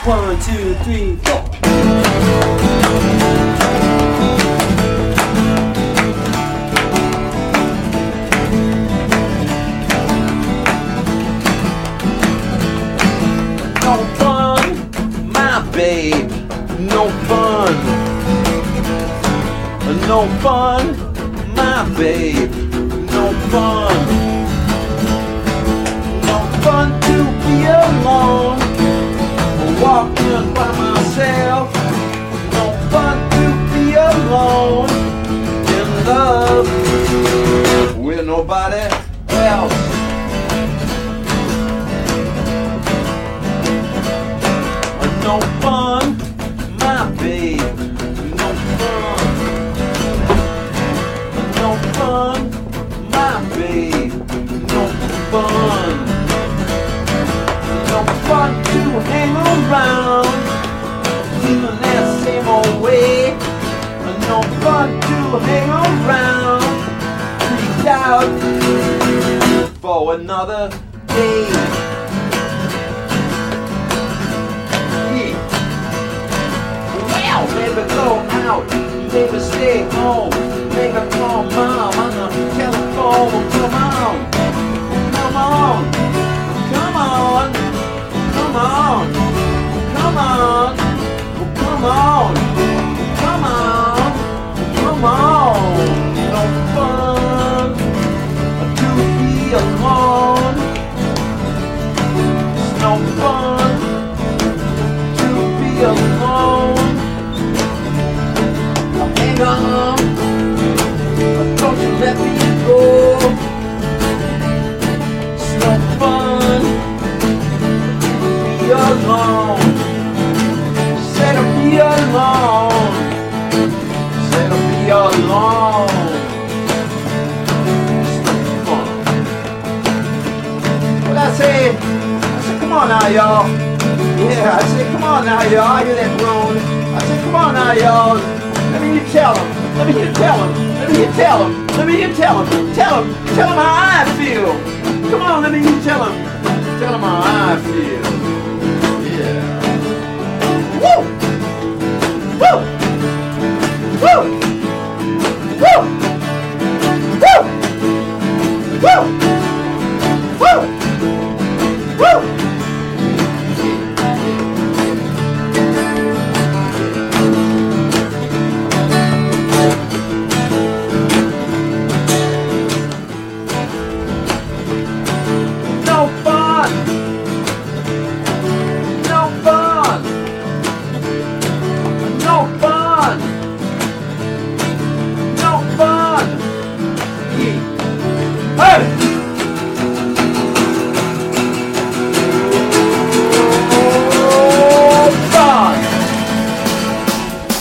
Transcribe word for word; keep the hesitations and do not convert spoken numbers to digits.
One, two, three, four. No fun, my babe. No fun. No fun, my babe. No fun. No fun to be alone, walking by myself. No fun to be alone in love with nobody else. No fun, my babe. No fun. No fun, my babe. No fun. No fun to hang around, feeling that same old way. No fun to hang around, freaked out for another day. Yeah. Well, baby, go out, baby, stay home, baby, call mom on the telephone. Come on, come on, come on. Come on, come on, come on, come on, come on. No fun to be alone. It's no fun to be alone. Hang on, don't you let me go. It's no fun be alone. Said to be alone. Said to be alone. It's no fun. What I say? I said, come on now, y'all. Yeah, I said, come on now, y'all. I hear that groan. I said, come on now, y'all. Let me hear you tell them. Let me hear you tell them. Let me hear you tell them. Let me hear you tell them. Tell them. Tell them how I feel. Come on, let me hear you tell them. Tell them how I feel.